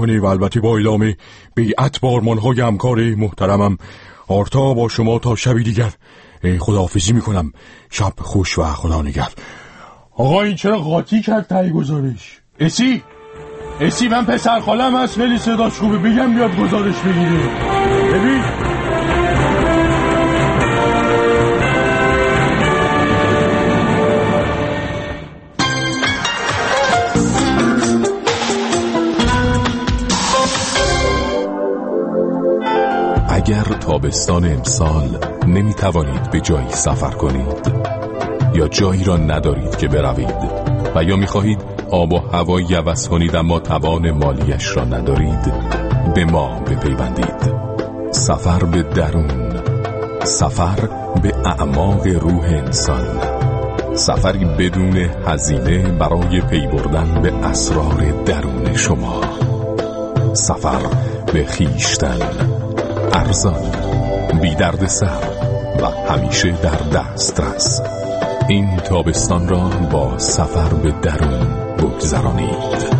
کنه و البته با اعلام بیعت با آرمان‌های همکار محترمم آرتا با شما تا شبی دیگر خداحافظی میکنم. شب خوش و خدا نگهدار. آقا این چرا قاطی کرد تایی گزارش؟ اسی من پسر خالم هست، خیلی صداش خوبه، بگم بیاد گزارش بگیره. ببین اگر تابستان امسال نمی توانید به جایی سفر کنید یا جایی را ندارید که بروید و یا می خواهید آب و هوایی عوض کنید اما توان مالیش را ندارید، به ما بپیوندید. سفر به درون، سفر به اعماق روح انسان، سفری بدون هزینه برای پی بردن به اسرار درون شما، سفر به خویشتن، ارزان، بی درد سر و همیشه در دسترس. این تابستان را با سفر به درون بگذرانید.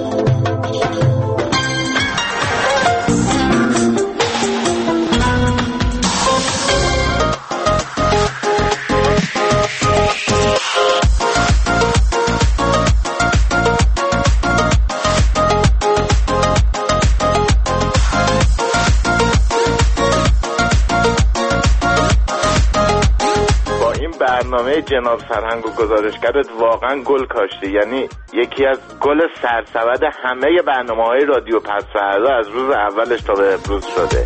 برنامه جناب سرهنگ و گزارشگرت واقعا گل کاشته، یعنی یکی از گل سرسبد همه برنامه‌های رادیو پس فردا از روز اولش تا به امروز شده.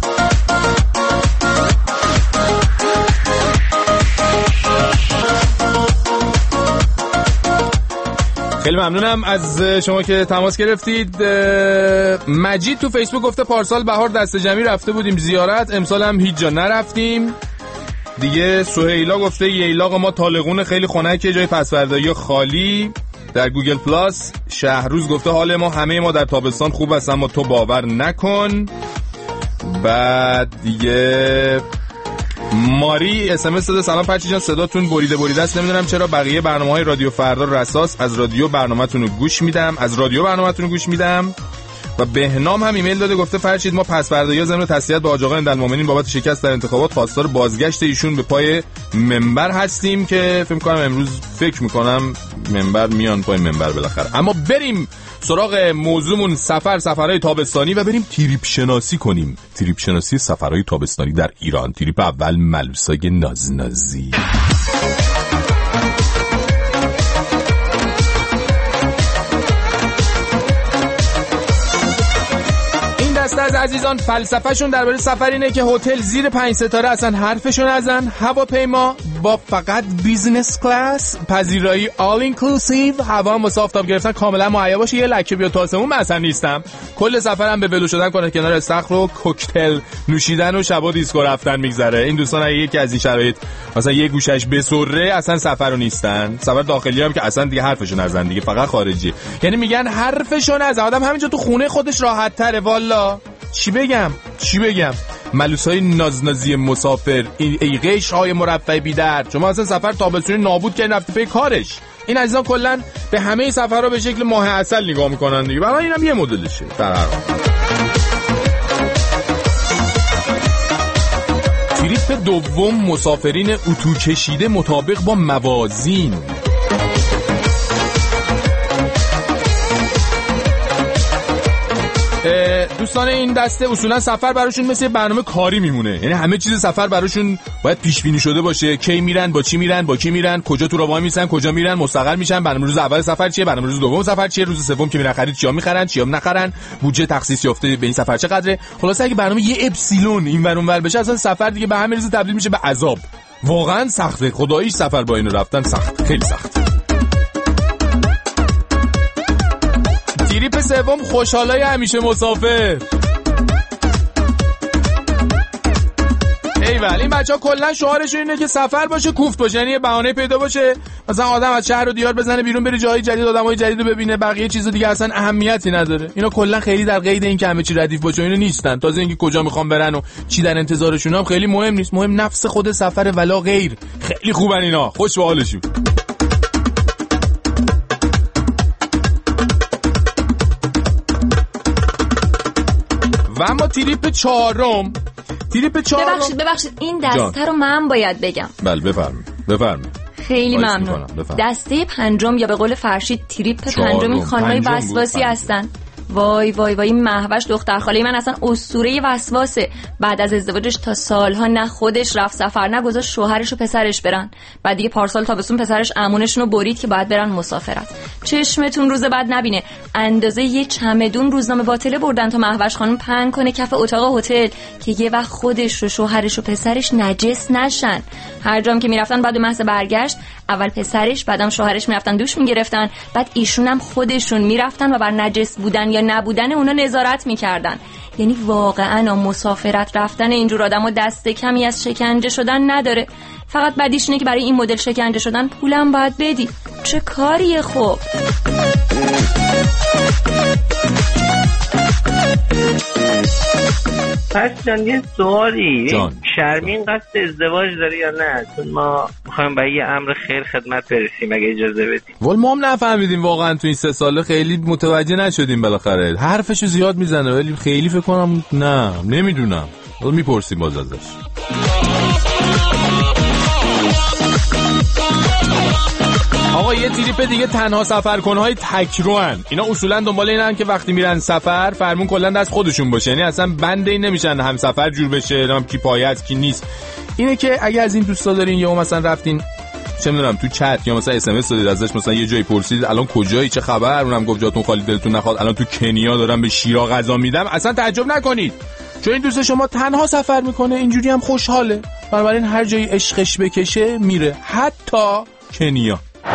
خیلی ممنونم از شما که تماس گرفتید. مجید تو فیسبوک گفته پارسال بهار دست جمعی رفته بودیم زیارت، امسال هم هیچ جا نرفتیم. دیگه سهیلا گفته ییلاق ما طالقون خیلی خنکه، جای پسوردایی خالی. در گوگل پلاس شهروز گفته حال ما همه ما در تابستان خوب است اما تو باور نکن. بعد دیگه ماری SMS داده سلام پرچی جان، صداتون بریده است، نمیدونم چرا بقیه برنامه‌های رادیو فردا رساس از رادیو برنامه‌تون رو گوش میدم. و بهنام هم ایمیل داده گفته فرشید ما پسوردایی ضمن تسلیت به حاج آقا اندالمومنین بابت شکست در انتخابات خواستار بازگشت ایشون به پای منبر هستیم که فکر میکنم منبر میان پای منبر بالاخره. اما بریم سراغ موضوعمون سفرهای تابستانی و بریم تریپ شناسی کنیم. تریپ شناسی سفرهای تابستانی در ایران. تریپ اول ملوسای نازنازی. از عزیزان فلسفه‌شون درباره سفر اینه که هتل زیر 5 ستاره اصلا حرفشو نزن، هواپیما با فقط بیزنس کلاس، پذیرایی آل اینکلوسیو، هوا هم واسه آفتاب گرفتن کاملا مهیا باشه، یه لکه بیا تا آسمون مثلا نیستم. کل سفرم به ولو شدن کنه کنار استخر و کوکتل نوشیدن و شبا دیسکو رفتن میگذره. این دوستان اگه یکی از این شرایط مثلا یه گوشش بسره اصلا سفرو نیستن. سفر داخلی هم که اصلا دیگه حرفشو نزن دیگه، فقط خارجی. یعنی میگن حرفشو نزن، آدم همینجا تو خونه خودش راحت تره. والا چی بگم ملوسای نازنازی مسافر، ای قشرهای مرفع بیدر، شما اصلا سفر تابستونی نابود کردین رفته پی کارش. این عزیزان کلا به همه سفرها به شکل ماه عسل نگاه میکنن دیگه، برای اینم یه مدلشه. تریپ دوم مسافرین اتو کشیده مطابق با موازین. دوستان این دسته اصولا سفر براشون مثل برنامه کاری میمونه، یعنی همه چیز سفر براشون باید پیش بینی شده باشه. کی میرن، با چی میرن، با کی میرن، کجا تو راهوای میسن، کجا میرن، مستقر میشن، برنامه روز اول سفر چیه، برنامه روز دوم سفر چیه، روز سوم که میرن خرید چیا میخرن چیا نخرن، بودجه تخصیص یافته به این سفر چقدره. خلاصه اگه برنامه یه اپسیلون این ور اون ور بشه اصلا سفر دیگه به همین ریز تبدیل میشه به عذاب. واقعا سخته، خداییش سفر با اینو رفتن سخت، خیلی سخت. تریپ سوم خوشحالای همیشه مسافر. ایول این بچه‌ها کلا شعارشون اینه که سفر باشه کوفت باشه، یعنی یه بهانه پیدا باشه مثلا آدم از شهر و دیار بزنه بیرون بره جای جدید، آدمای جدید رو ببینه، بقیه چیزا دیگه اصلا اهمیتی نداره. اینا کلا خیلی در قید این که همه چی ردیف باشه اینا نیستن. تازه اینکه کجا میخوان برن و چی در انتظارشون هم خیلی مهم نیست، مهم نفس خود سفر ولا غیر. خیلی خوبن اینا، خوش به حالشون. و اما تریپ چهارم ببخشید این دسته رو من باید بگم. بله بفرمایید. خیلی ممنون. دسته پنجم یا به قول فرشید تریپ پنجم این خانمای وسواسی هستن. وای این مهوش دختر خاله من اصلا اسطوره وسواسه. بعد از ازدواجش تا سالها نه خودش رفت سفر نه گذاشت شوهرش و پسرش برن. بعد دیگه پارسال تابستون پسرش عمونشون رو برید که باید برن مسافرت. چشمتون روز بعد نبینه اندازه یه چمدون روزنامه باطله بردن تا مهوش خانم پهن کنه کف اتاق هتل که یه وقت خودش و شوهرش و پسرش نجس نشن. هر جام که میرفتن بعد محض برگشت اول پسرش بعدم شوهرش میرفتن دوش میگرفتن، بعد ایشون هم خودشون میرفتن و بر نجس بودن یا نبودن اونا نظارت میکردن. یعنی واقعا مسافرت رفتن اینجور آدمو دست کمی از شکنجه شدن نداره. فقط بدیش اینه که برای این مدل شکنجه شدن پولم باید بدی. چه کاریه خب؟ پس جان یه سوالی، شرمین قصد ازدواج داره یا نه؟ چون ما میخوایم به یه امر خیر خدمت برسیم اگه اجازه بدیم. ما هم نفهمیدیم واقعا تو این 3 ساله خیلی متوجه نشدیم. بالاخره حرفشو زیاد میزنه ولی خیلی فکر کنم نمیدونم. میپرسیم باز ازش. آقا یه تریپ دیگه تنها سفرکنهای تکروان. اینا اصولا دنبال اینن که وقتی میرن سفر فرمون کلا دست خودشون باشه، یعنی اصلا بنده این نمیشن هم سفر جور بشه نام کی پایت کی نیست. اینه که اگه از این دوستا دارین یا مثلا رفتین چه میدونم تو چت یا مثلا اس ام اس دادید ازش، مثلا یه جایی پرسید الان کجایی چه خبر، اونم گفت جاتون خالی دلتون نخواد الان تو کنیا دارم به شیرا غذا میدم، اصلا تعجب نکنید چون این دوست شما تنها سفر میکنه اینجوری هم خوشحاله. بنابراین هر جایی عشقش بکشه میره، حتی کنیا.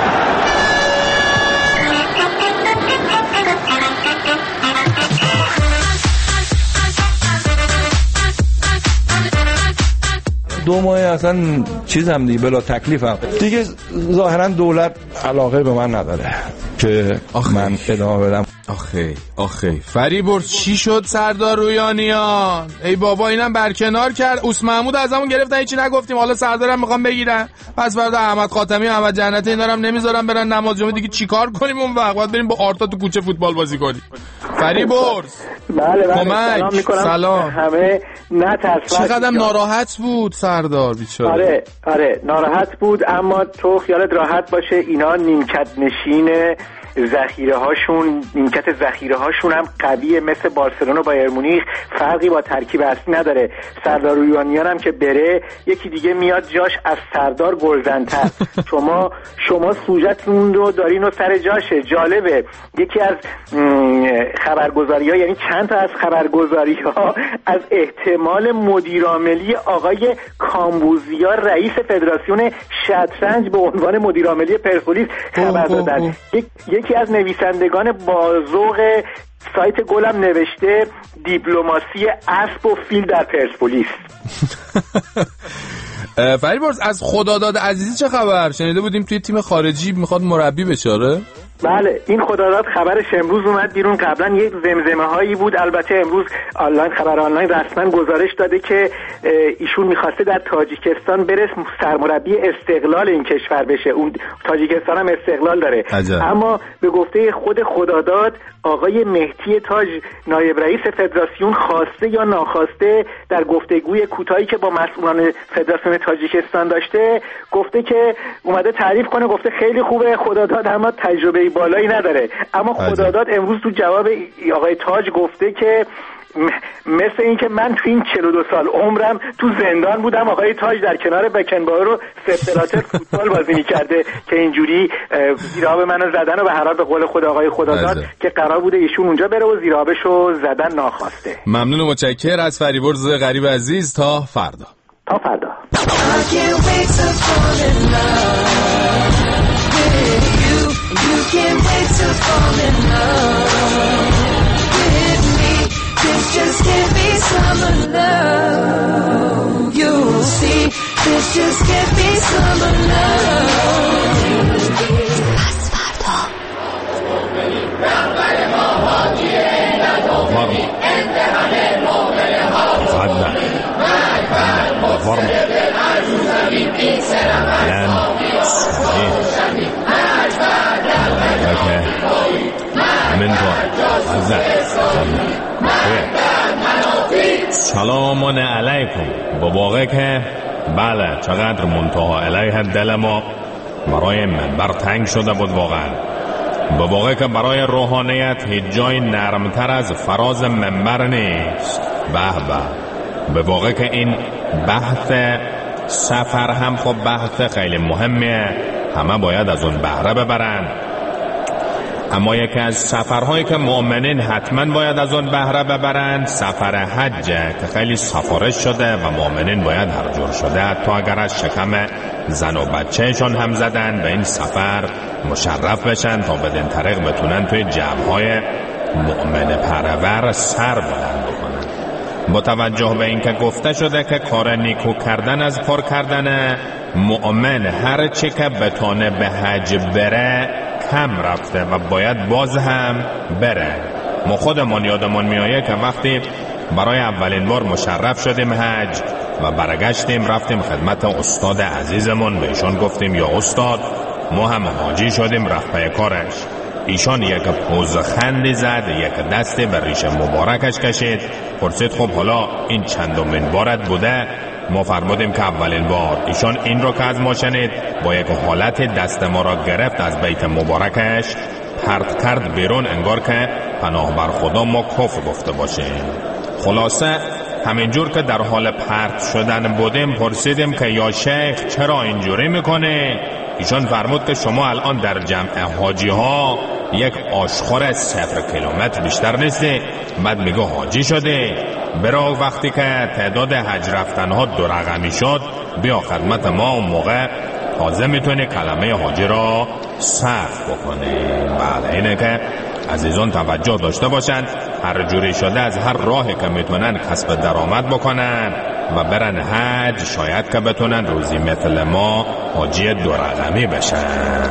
دو ماه اصلا چیزم دیگه بلا تکلیفم دیگه. ظاهرا دولت علاقه به من نداره که من ادامه بدم. آخه فریبرز چی شد سردار رویانیان؟ ای بابا اینم برکنار کرد. اوس محمود ازمون گرفتن هیچی نگفتیم، حالا سردارم میخوام بگیرن. پس فردا احمد خاتمی و احمد جنتی اینا رو نمیذارم برن نماز جمعه دیگه. چیکار کنیم اون وقت؟ باید بریم با آرتا تو کوچه فوتبال بازی کنیم. فریبرز بله سلام همه. چقدر ناراحت بود سردار بیچاره. آره ناراحت بود، اما تو خیالت راحت باشه اینا نیمکت نشین نیمکت ذخیره هاشون هم قویه، مثل بارسلون و بایر مونیخ، فرقی با ترکیب اصلی نداره. سردار رویانیان هم که بره یکی دیگه میاد جاش از سردار گلزن‌تر. شما سوژه‌تون رو دارین و سر جاشه. جالبه یکی از خبرگزاری‌ها، یعنی چند تا از خبرگزاری‌ها از احتمال مدیرعاملی آقای کامبوزیا رئیس فدراسیون شطرنج به عنوان مدیرعاملی پرسپولیس خبر دادن. یکی از نویسندگان با ذوق سایت گلم نوشته دیپلماسی اسب و فیل در پرسپولیس. فریبرز از خداداد عزیزی چه خبر؟ شنیده بودیم توی تیم خارجی میخواد مربی بشه. بله این خداداد خبرش امروز اومد بیرون. قبلا یک زمزمه هایی بود، البته امروز خبر آنلاین رسما گزارش داده که ایشون میخواسته در تاجیکستان بره سرمربی استقلال این کشور بشه. اون تاجیکستان هم استقلال داره. اما به گفته خود خداداد آقای مهدی تاج نایب رئیس فدراسیون خواسته یا ناخواسته در گفتگوی کوتاهی که با مسئولان فدراسیون تاجیکستان داشته گفته که اومده تعریف کنه، گفته خیلی خوبه. خداداد اما تجربه بالایی نداره، اما خداداد امروز تو جواب آقای تاج گفته که مثل این که من تو این 42 سال عمرم تو زندان بودم، آقای تاج در کنار بکنباور رو سفتراتر فوتبال بازی میکرده که اینجوری زیراب منو زدن و به هر حال به قول خود آقای خداداد که قرار بوده ایشون اونجا بره و زیرابشو زدن ناخواسته. ممنون و متشکر از فریبرز غریب عزیز. تا فردا. You can't wait to fall in love with me. This just can't be summer love. You'll see, this just can't be summer love. پس فردا I'm in for it. How's that? سلام علیکم. با واقع که بله چقدر منتها علیه دل ما برای منبر تنگ شده بود واقعا. با واقع که برای روحانیت هیچ جای نرمتر از فراز منبر نیست. به واقع که این بحث سفر هم خب بحث خیلی مهمیه، همه باید از اون بهره ببرن، اما یکی از سفرهایی که مؤمنین حتما باید از اون بهره ببرن سفر حجه که خیلی سفارش شده و مؤمنین باید هر جور شده حتی اگر از شکم زن و بچهشون هم زدن به این سفر مشرف بشن تا بدین طریق بتونن توی جمعهای مؤمن پرور سر بلند بکنن. با توجه به اینکه گفته شده که کار نیکو کردن از پر کردن، مؤمن هر چی که بتونه به حج بره کم رفته و باید باز هم بره. ما خودمون یادمون میایه که وقتی برای اولین بار مشرف شدیم حج و برگشتیم رفتیم خدمت استاد عزیزمون، به ایشان گفتیم یا استاد ما هم حاجی شدیم، رفت پی کارش. ایشان یک پوزخندی زد، یک دستی به ریش مبارکش کشید، پرسید خب حالا این چندمین بارت بوده؟ ما فرمودیم که اولین بار. ایشان این رو که از ما شنید با یک حالت دست ما را گرفت از بیت مبارکش پرت کرد بیرون، انگار که پناه بر خدا ما کفر گفته باشیم. خلاصه همینجور که در حال پرت شدن بودیم پرسیدیم که یا شیخ چرا اینجوری میکنه؟ ایشان فرمود که شما الان در جمع حاجی ها یک آشخور 0 کیلومتر بیشتر نیستی، بعد میگه حاجی شده. برای وقتی که تعداد حج رفتن ها 2 رقمی شد بیا خدمت ما، اون موقع تازه میتونی کلمه حاجی را صرف بکنی. بله اینه که عزیزان توجه داشته باشن، هر جوری شده از هر راهی که میتونن کسب درآمد بکنن و برن حج، شاید که بتونن روزی مثل ما حاجی 2 رقمی بشن.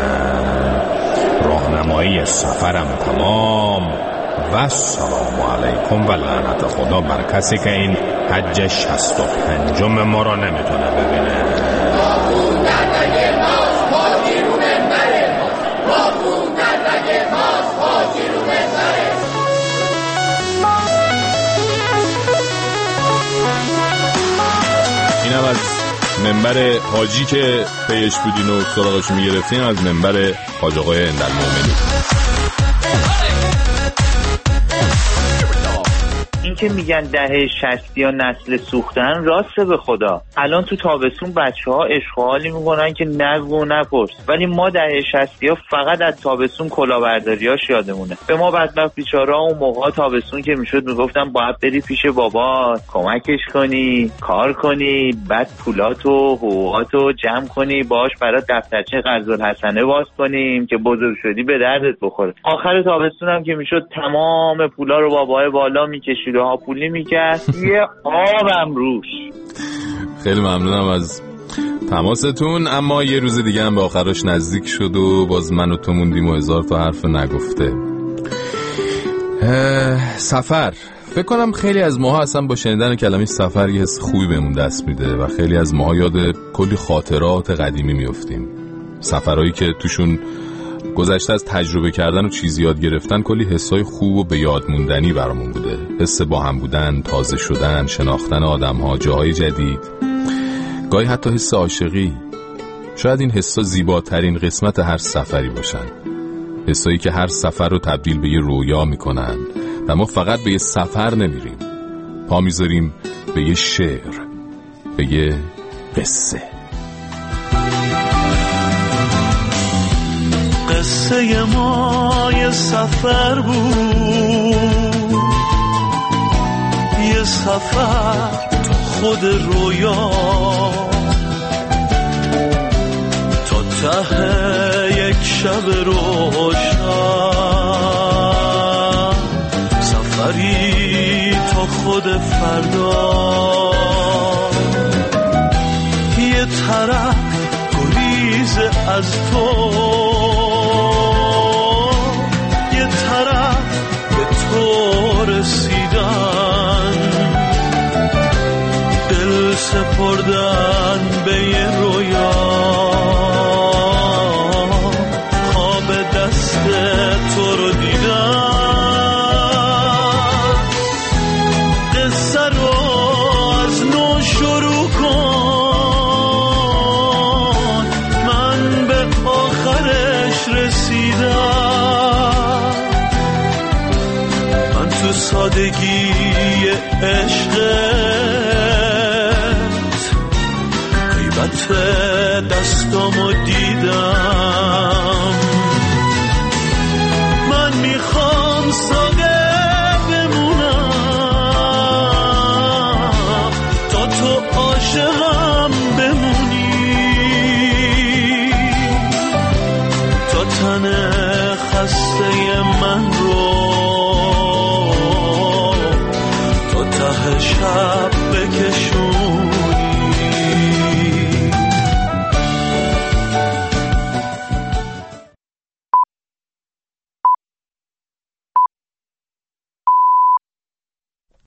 راهنمایی سفرم تمام و سلام علیکم و لعنت خدا بر کسی که این حج 65 ما را نمیتونه ببینه. اینم از منبر حاجی که پیش بودین و سراغش میگرفتین، از منبر حاج آقای اندرمومنی. این که میگن دهه 60 یا نسل سوختن راسته به خدا. الان تو تابستون بچه‌ها اشغالی میکنن که نگو و نپرس، ولی ما دهه 60 ها فقط از تابستون کلاهبرداریاش یادمونه. به ما بدبخت بیچاره‌ها اون موقع تابستون که میشد میگفتن باید بری پیش بابا کمکش کنی، کار کنی، بعد پولاتو حقوقاتو جمع کنی، باهاش برات دفترچه قرض الحسنه باز کنیم که بزرگ شدی به دردت بخوره. آخر تابستون هم که میشد تمام پولا رو بابای بالا میکشید ها پولی میکرد یه آبم روش. خیلی ممنونم از تماستون، اما یه روز دیگه هم به آخرش نزدیک شد و باز من و تو موندیم و 1000 تا حرف نگفته. سفر، فکر کنم خیلی از ماها اصلا با شنیدن کلمه سفر یه حس خوبی بهمون دست میده و خیلی از ماها یاد کلی خاطرات قدیمی میافتیم، سفرهایی که توشون گذشته از تجربه کردن و چیزی یاد گرفتن کلی حسای خوب و به یاد موندنی برامون بوده. حس با هم بودن، تازه شدن، شناختن آدم‌ها، جاهای جدید، گاهی حتی حس عاشقی. شاید این حسا زیباترین قسمت هر سفری باشن، حسایی که هر سفر رو تبدیل به یه رویا میکنن و ما فقط به یه سفر نمیریم، پا میذاریم به یه شعر، به یه قصه. قصه ما یه سفر بود، یه سفر خود رویا، تا ته یک شب روشن، سفری تا خود فردا. یه طرف گریز از تو، یه طرف به تو رسیدن، دل سپردن به یه رویا، خواب دست تو رو دیدن. قصه رو سادگی عشقت غیبت دستامو دیدم. من میخوام ساده بمونم تا تو عاشقم بمونی، تا تن خسته من رو تا ته شب بکشون.